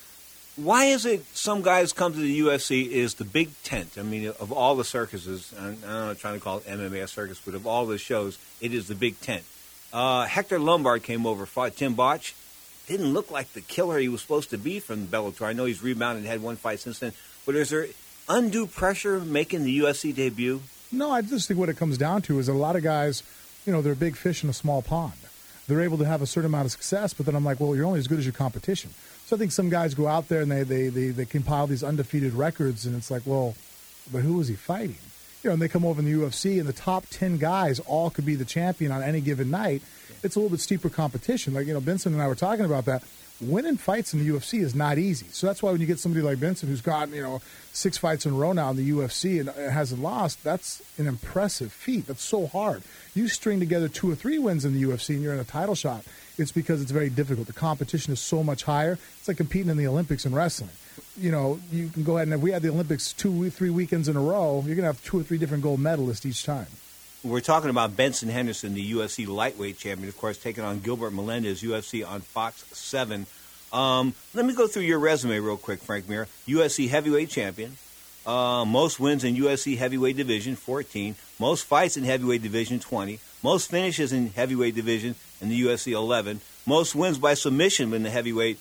Why is it some guys come to the U F C is the big tent? I mean, of all the circuses, I'm not trying to call it M M A a circus, but of all the shows, it is the big tent. Uh, Hector Lombard came over, fought Tim Boetsch. Didn't look like the killer he was supposed to be from Bellator. I know he's rebounded and had one fight since then. But is there undue pressure making the U F C debut? No, I just think what it comes down to is that a lot of guys, you know, they're big fish in a small pond. They're able to have a certain amount of success, but then I'm like, well, you're only as good as your competition. So I think some guys go out there and they, they, they, they compile these undefeated records, and it's like, well, but who is he fighting? You know, and they come over in the U F C, and the top ten guys all could be the champion on any given night. It's a little bit steeper competition. Like, you know, Benson and I were talking about that. Winning fights in the U F C is not easy. So that's why when you get somebody like Benson who's got, you know, six fights in a row now in the U F C and hasn't lost, that's an impressive feat. That's so hard. You string together two or three wins in the U F C and you're in a title shot. It's because it's very difficult. The competition is so much higher. It's like competing in the Olympics in wrestling. You know, you can go ahead and if we had the Olympics two, three weekends in a row, you're going to have two or three different gold medalists each time. We're talking about Benson Henderson, the U F C lightweight champion, of course, taking on Gilbert Melendez, U F C on Fox seven. Um, let me go through your resume real quick, Frank Mir. U F C heavyweight champion, uh, most wins in U F C heavyweight division, fourteen. Most fights in heavyweight division, twenty. Most finishes in heavyweight division in the U F C, eleven. Most wins by submission in the heavyweight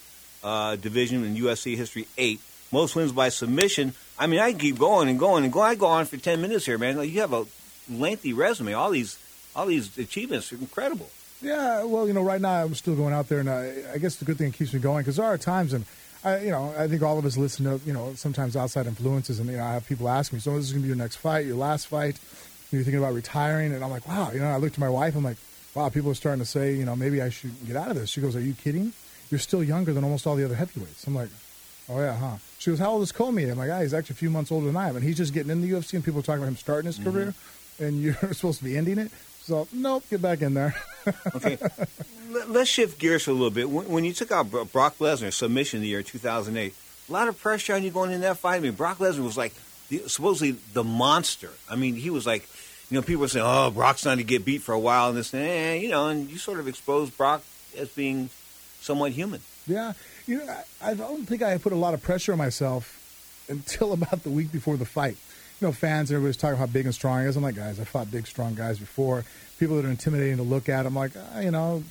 uh, division in U F C history, eight. Most wins by submission. I mean, I can keep going and going and going. I go on for ten minutes here, man. Like, you have a lengthy resume. All these, all these achievements are incredible. Yeah, well, you know, right now I'm still going out there, and I, I guess the good thing that keeps me going, because there are times, and I, you know, I think all of us listen to, you know, sometimes outside influences, and you know, I have people ask me, so this is going to be your next fight, your last fight? You're thinking about retiring, and I'm like, wow. You know, I looked at my wife, I'm like, wow, people are starting to say, you know, maybe I should get out of this. She goes, are you kidding? You're still younger than almost all the other heavyweights. I'm like, oh, yeah, huh? She goes, how old is Comey? I'm like, ah, he's actually a few months older than I am. And he's just getting in the U F C, and people are talking about him starting his mm-hmm. career, and you're supposed to be ending it. So, nope, get back in there. Okay. Let's shift gears for a little bit. When you took out Brock Lesnar, submission the year two thousand eight, a lot of pressure on you going in that fight. I mean, Brock Lesnar was like the, supposedly the monster. I mean, he was like, you know, people were saying, oh, Brock's not to get beat for a while, and this, and, you know, and you sort of exposed Brock as being somewhat human. Yeah. You know, I, I don't think I put a lot of pressure on myself until about the week before the fight. You know, fans, everybody's talking about how big and strong he is. I'm like, guys, I fought big, strong guys before. People that are intimidating to look at, I'm like, uh, you know,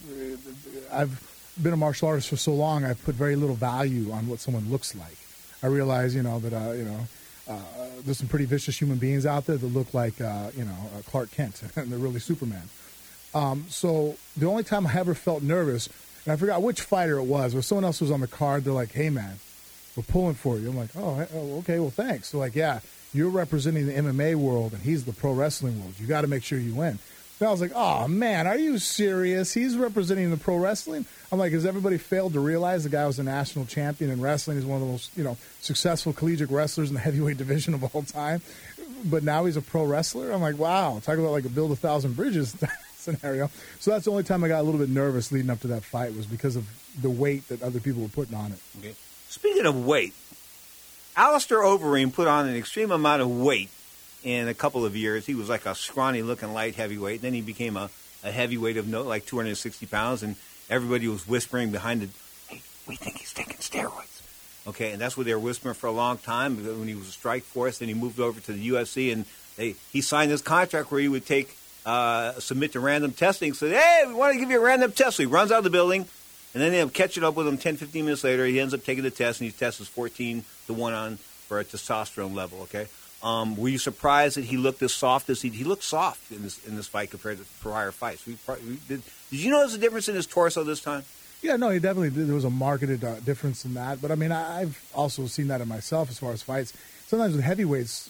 I've been a martial artist for so long, I've put very little value on what someone looks like. I realize, you know, that, uh, you know, uh, there's some pretty vicious human beings out there that look like, uh, you know, uh, Clark Kent, and they're really Superman. Um, so the only time I ever felt nervous, and I forgot which fighter it was, or someone else was on the card, they're like, hey, man, we're pulling for you. I'm like, oh, okay, well, thanks. They're like, yeah, you're representing the M M A world, and he's the pro wrestling world. You got to make sure you win. And I was like, oh, man, are you serious? He's representing the pro wrestling? I'm like, has everybody failed to realize the guy was a national champion in wrestling? He's one of the most, you know, successful collegiate wrestlers in the heavyweight division of all time. But now he's a pro wrestler? I'm like, wow, talk about like a build a thousand bridges scenario. So that's the only time I got a little bit nervous leading up to that fight, was because of the weight that other people were putting on it. Okay. Speaking of weight, Alistair Overeem put on an extreme amount of weight in a couple of years. He was like a scrawny-looking light heavyweight. Then he became a, a heavyweight of note, like two hundred sixty pounds, and everybody was whispering behind the, hey, we think he's taking steroids. Okay, and that's what they were whispering for a long time when he was a strike force. Then he moved over to the U F C, and they he signed this contract where he would take uh, submit to random testing. So, hey, we want to give you a random test. So he runs out of the building, and then they'll catch it up with him ten, fifteen minutes later. He ends up taking the test, and he tests fourteen to one on for a testosterone level, okay? Um, were you surprised that he looked as soft as he he looked soft in this in this fight compared to prior fights? We, we, did, did you notice a difference in his torso this time? Yeah, no, he definitely did. There was a marketed uh, difference in that. But, I mean, I, I've also seen that in myself as far as fights. Sometimes with heavyweights,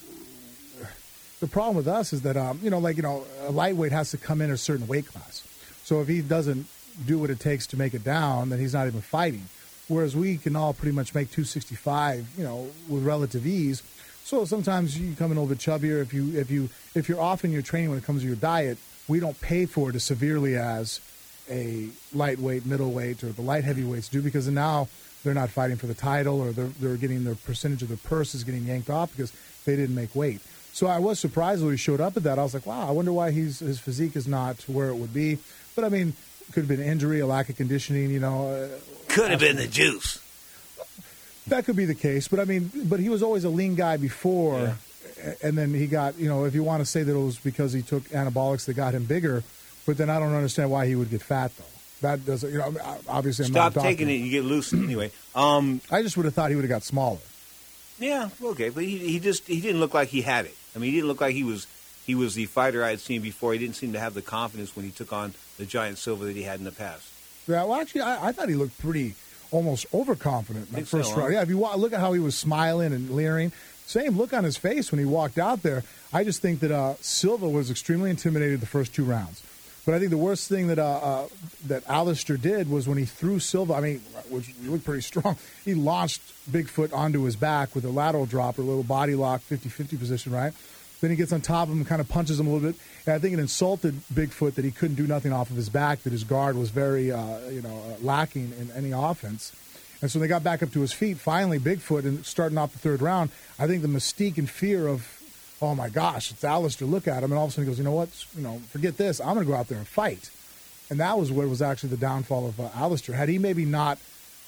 the problem with us is that, um, you know, like, you know, a lightweight has to come in a certain weight class. So if he doesn't do what it takes to make it down, then he's not even fighting. Whereas we can all pretty much make two sixty-five, you know, with relative ease. So sometimes you come in a little bit chubbier. If you if you if you're off in your training when it comes to your diet, we don't pay for it as severely as a lightweight, middleweight, or the light heavyweights do, because now they're not fighting for the title, or they're they're getting their percentage of their purse is getting yanked off because they didn't make weight. So I was surprised when he showed up at that. I was like, wow, I wonder why he's his physique is not where it would be. But I mean, could have been injury, a lack of conditioning, you know. Could have been the juice. That could be the case, but I mean, but he was always a lean guy before, yeah. And then he got, you know, if you want to say that it was because he took anabolics that got him bigger, but then I don't understand why he would get fat, though. That doesn't, you know, obviously I'm Stop not a doctor. taking it, you get loose anyway. Um, I just would have thought he would have got smaller. Yeah, okay, but he he just he didn't look like he had it. I mean, he didn't look like he was he was the fighter I had seen before. He didn't seem to have the confidence when he took on the giant Silva that he had in the past. Yeah, well, actually, I, I thought he looked pretty almost overconfident in that first so, round. huh? Yeah, if you wa- look at how he was smiling and leering, same look on his face when he walked out there. I just think that uh, Silva was extremely intimidated the first two rounds. But I think the worst thing that uh, uh, that Alistair did was when he threw Silva, I mean, which looked pretty strong, he launched Bigfoot onto his back with a lateral drop or a little body lock, fifty-fifty position, right? Then he gets on top of him and kind of punches him a little bit. And I think it insulted Bigfoot that he couldn't do nothing off of his back, that his guard was very, uh, you know, uh, lacking in any offense. And so they got back up to his feet. Finally, Bigfoot, and starting off the third round, I think the mystique and fear of, oh, my gosh, it's Alistair, look at him. And all of a sudden he goes, you know what, you know, forget this. I'm going to go out there and fight. And that was what was actually the downfall of uh, Alistair. Had he maybe not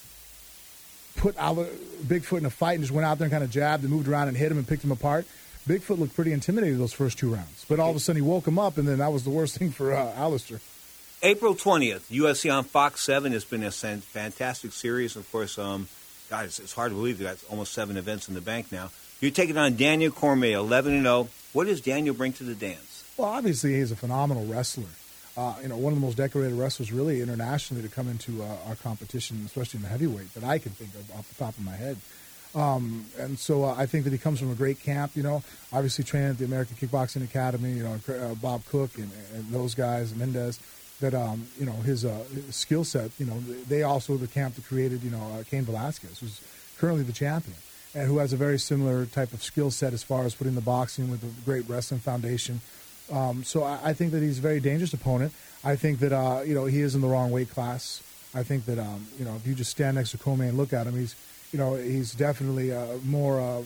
put Al- Bigfoot in a fight and just went out there and kind of jabbed and moved around and hit him and picked him apart, Bigfoot looked pretty intimidated those first two rounds. But all of a sudden he woke him up, and then that was the worst thing for uh, Alistair. April twentieth, U F C on Fox seven. It's been a fantastic series. Of course, um, God, it's, it's hard to believe they've got almost seven events in the bank now. You're taking on Daniel Cormier, eleven and oh. What does Daniel bring to the dance? Well, obviously, he's a phenomenal wrestler. Uh, you know, one of the most decorated wrestlers really internationally to come into uh, our competition, especially in the heavyweight, that I can think of off the top of my head. Um, and so uh, I think that he comes from a great camp, you know, obviously training at the American Kickboxing Academy, you know, uh, Bob Cook and, and those guys, Mendez, that, um, you know, his, uh, his skill set, you know, they also the camp that created, you know, uh, Cain Velasquez, who's currently the champion, and who has a very similar type of skill set as far as putting the boxing with a great wrestling foundation. Um, so I, I think that he's a very dangerous opponent. I think that, uh, you know, he is in the wrong weight class. I think that, um, you know, if you just stand next to Cormier and look at him, he's, you know, he's definitely uh, more, uh,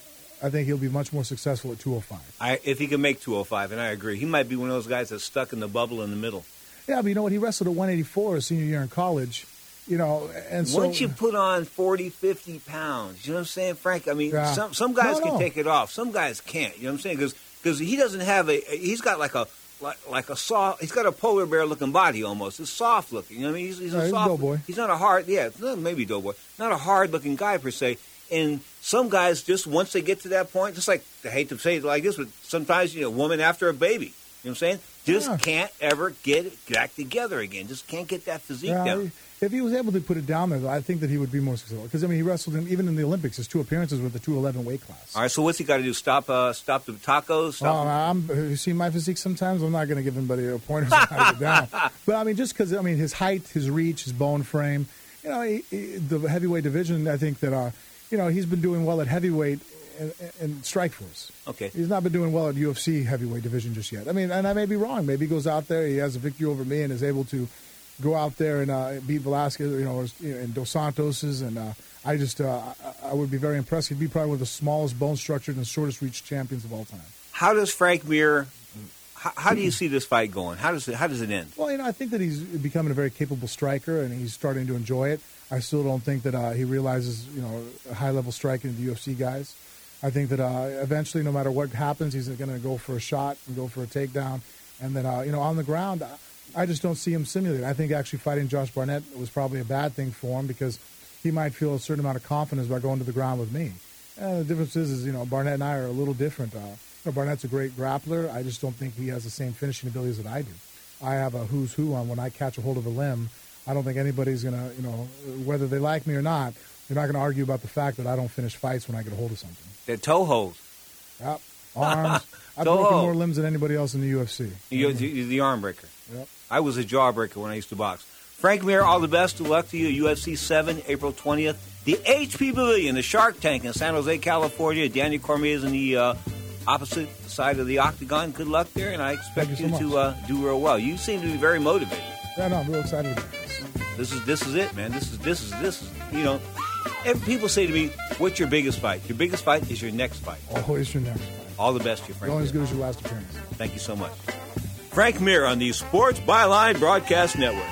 I think he'll be much more successful at two oh five. I, if he can make two oh five, and I agree. He might be one of those guys that's stuck in the bubble in the middle. Yeah, but you know what? He wrestled at one eighty-four his senior year in college, you know, and so... Once you put on forty, fifty pounds, you know what I'm saying, Frank? I mean, Yeah. some some guys No, can no. take it off. Some guys can't, you know what I'm saying? Because he doesn't have a... He's got like a... Like, like a soft, he's got a polar bear looking body almost. It's soft looking. You know what I mean? He's, he's Yeah, a he's a soft. doughboy. He's not a hard. Yeah, no, maybe doughboy. Not a hard looking guy per se. And some guys just once they get to that point, just like I hate to say it like this, but sometimes you know, a woman after a baby. You know what I'm saying? Just Yeah. can't ever get it back together again. Just can't get that physique Yeah, down. if he was able to put it down there, though, I think that he would be more successful. Because, I mean, he wrestled in, even in the Olympics, his two appearances with the two eleven weight class. All right, so what's he got to do? Stop, uh, stop the tacos. Stop Oh, I'm, you see my physique sometimes? I'm not going to give anybody a pointer on how to get down. But, I mean, just because, I mean, his height, his reach, his bone frame, you know, he, he, the heavyweight division, I think that, uh, you know, he's been doing well at heavyweight and, and Strikeforce. Okay. He's not been doing well at U F C heavyweight division just yet. I mean, and I may be wrong. Maybe he goes out there, he has a victory over me and is able to go out there and uh, beat Velasquez, you know, or, you know, and Dos Santos's, and uh, I just, uh, I, I would be very impressed. He'd be probably one of the smallest bone structured and shortest reach champions of all time. How does Frank Mir? How, how do you see this fight going? How does it? How does it end? Well, you know, I think that he's becoming a very capable striker, and he's starting to enjoy it. I still don't think that uh, he realizes, you know, high-level striking of the U F C guys. I think that uh, eventually, no matter what happens, he's going to go for a shot and go for a takedown. And then, uh, you know, on the ground, I just don't see him simulating. I think actually fighting Josh Barnett was probably a bad thing for him because he might feel a certain amount of confidence by going to the ground with me. And the difference is, is, you know, Barnett and I are a little different. Uh, you know, Barnett's a great grappler. I just don't think he has the same finishing abilities that I do. I have a who's who on when I catch a hold of a limb. I don't think anybody's going to, you know, whether they like me or not, they're not going to argue about the fact that I don't finish fights when I get a hold of something. They're toe holds. Yep. Arms. I've Toe broken hold. more limbs than anybody else in the U F C. You're, you're the arm breaker. Yep. I was a jawbreaker when I used to box. Frank Mir, all the best. Good luck to you. U F C seven, April twentieth. The H P Pavilion, the Shark Tank in San Jose, California. Daniel Cormier is in the uh, opposite side of the octagon. Good luck there, and I expect Thank you you, so to much. uh, do real well. You seem to be very motivated. Yeah, no, I'm real excited about this. This is this is it, man. This is this is this is you know. Every, people say to me, "What's your biggest fight?" Your biggest fight is your next fight. Always your next fight. All the best to you, You're Frank. only as Mir. good as your last appearance. Thank you so much. Frank Mir on the Sports Byline Broadcast Network.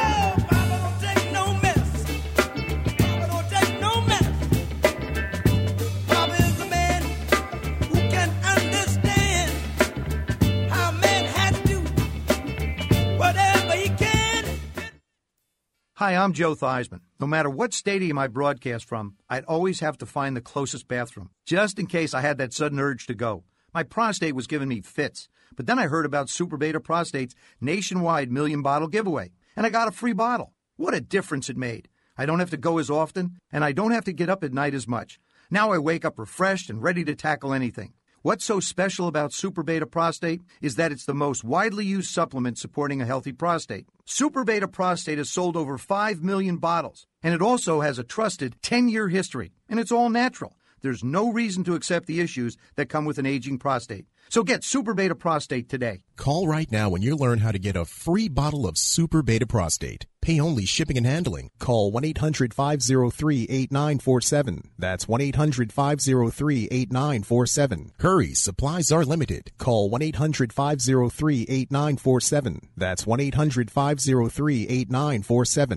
Hi, I'm Joe Theismann. No matter what stadium I broadcast from, I'd always have to find the closest bathroom, just in case I had that sudden urge to go. My prostate was giving me fits, but then I heard about Super Beta Prostate's nationwide million bottle giveaway, and I got a free bottle. What a difference it made. I don't have to go as often, and I don't have to get up at night as much. Now I wake up refreshed and ready to tackle anything. What's so special about Super Beta Prostate is that it's the most widely used supplement supporting a healthy prostate. Super Beta Prostate has sold over five million bottles, and it also has a trusted ten-year history, and it's all natural. There's no reason to accept the issues that come with an aging prostate. So get Super Beta Prostate today. Call right now and you'll learn how to get a free bottle of Super Beta Prostate. Pay only shipping and handling. Call one eight hundred five oh three eight nine four seven. That's one eight hundred five oh three eight nine four seven. Hurry, supplies are limited. Call one eight hundred five oh three eight nine four seven. That's one eight hundred five oh three eight nine four seven.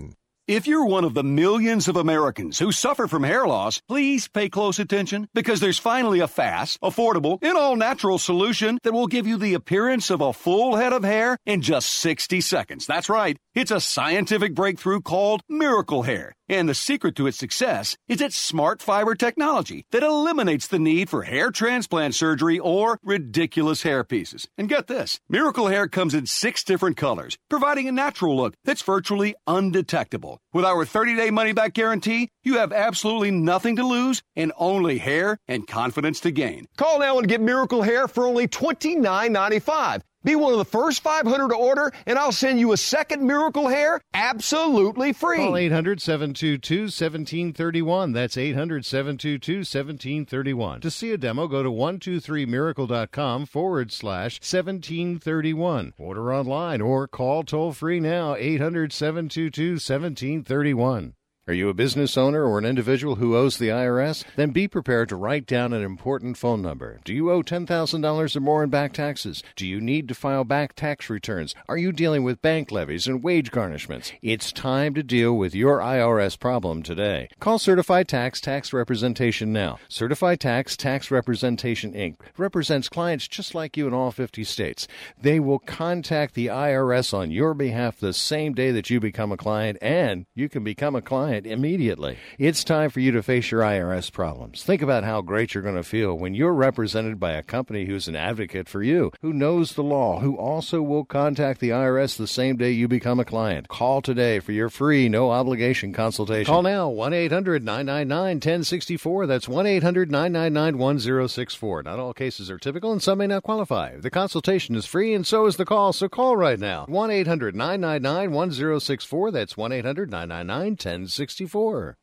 If you're one of the millions of Americans who suffer from hair loss, please pay close attention because there's finally a fast, affordable, and all-natural solution that will give you the appearance of a full head of hair in just sixty seconds. That's right. It's a scientific breakthrough called Miracle Hair. And the secret to its success is its smart fiber technology that eliminates the need for hair transplant surgery or ridiculous hair pieces. And get this, Miracle Hair comes in six different colors, providing a natural look that's virtually undetectable. With our thirty-day money-back guarantee, you have absolutely nothing to lose and only hair and confidence to gain. Call now and get Miracle Hair for only twenty-nine ninety-five. Be one of the first five hundred to order, and I'll send you a second Miracle Hair absolutely free. Call eight hundred, seven two two, one seven three one. That's eight hundred, seven two two, one seven three one. To see a demo, go to one two three miracle dot com forward slash seventeen thirty-one. Order online or call toll-free now, eight hundred, seven two two, one seven three one. Are you a business owner or an individual who owes the I R S? Then be prepared to write down an important phone number. Do you owe ten thousand dollars or more in back taxes? Do you need to file back tax returns? Are you dealing with bank levies and wage garnishments? It's time to deal with your I R S problem today. Call Certified Tax Tax Representation now. Certified Tax Tax Representation, Incorporated represents clients just like you in all fifty states. They will contact the I R S on your behalf the same day that you become a client, and you can become a client immediately. It's time for you to face your I R S problems. Think about how great you're going to feel when you're represented by a company who's an advocate for you, who knows the law, who also will contact the I R S the same day you become a client. Call today for your free, no-obligation consultation. Call now, one eight hundred, nine nine nine, one zero six four. That's one eight hundred, nine nine nine, one zero six four. Not all cases are typical, and some may not qualify. The consultation is free, and so is the call, so call right now. one eight hundred, nine nine nine, one zero six four. That's one eight hundred, nine nine nine, one zero six four.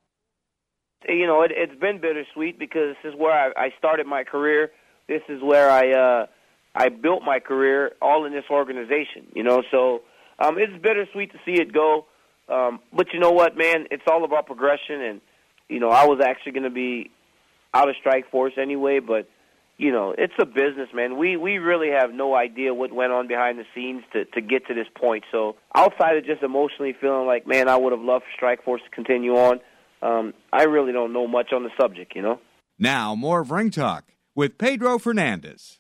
You know, it, it's been bittersweet because this is where I, I started my career. This is where I uh, I built my career, all in this organization. You know, so um, it's bittersweet to see it go. Um, but you know what, man? It's all about progression. And you know, I was actually going to be out of Strike Force anyway, but you know, it's a business, man. We we really have no idea what went on behind the scenes to, to get to this point. So outside of just emotionally feeling like, man, I would have loved Strike Force to continue on, um, I really don't know much on the subject, you know? Now, more of Ring Talk with Pedro Fernandez.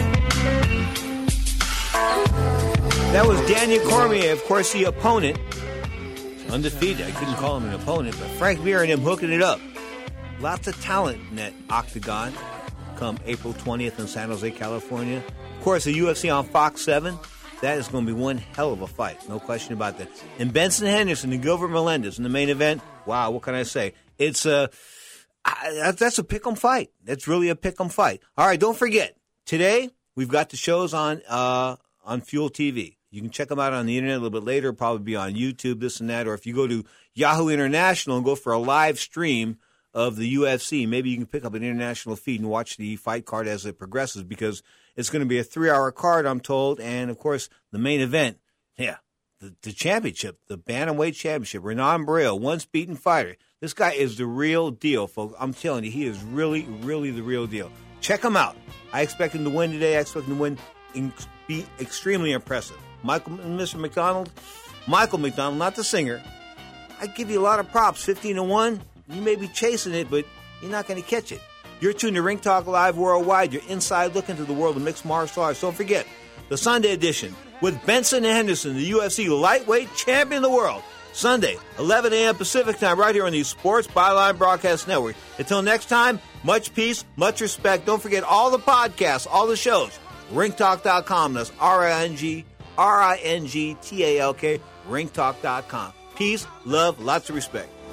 That was Daniel Cormier, of course, the opponent. Undefeated. I couldn't call him an opponent, but Frank Mir and him hooking it up. Lots of talent in that octagon come April twentieth in San Jose, California. Of course, the U F C on Fox seven. That is going to be one hell of a fight. No question about that. And Benson Henderson and Gilbert Melendez in the main event. Wow, what can I say? It's a, uh, that's a pick'em fight. That's really a pick'em fight. All right, don't forget. Today, we've got the shows on uh, on Fuel T V. You can check them out on the internet a little bit later. Probably be on YouTube, this and that. Or if you go to Yahoo International and go for a live stream of the U F C, maybe you can pick up an international feed and watch the fight card as it progresses, because it's going to be a three-hour card, I'm told. And, of course, the main event, yeah, the, the championship, the Bantamweight Championship, Renan Barrio, once beaten fighter. This guy is the real deal, folks. I'm telling you, he is really, really the real deal. Check him out. I expect him to win today. I expect him to win, and be extremely impressive. Michael, Mister McDonald, Michael McDonald, not the singer. I give you a lot of props, fifteen to one. You may be chasing it, but you're not going to catch it. You're tuned to Ring Talk Live Worldwide, your inside look into the world of mixed martial arts. Don't forget, the Sunday edition with Benson Henderson, the U F C lightweight champion of the world. Sunday, eleven a.m. Pacific time, right here on the Sports Byline Broadcast Network. Until next time, much peace, much respect. Don't forget all the podcasts, all the shows, ring talk dot com. That's R I N G, R I N G T A L K, ring talk dot com. Peace, love, lots of respect.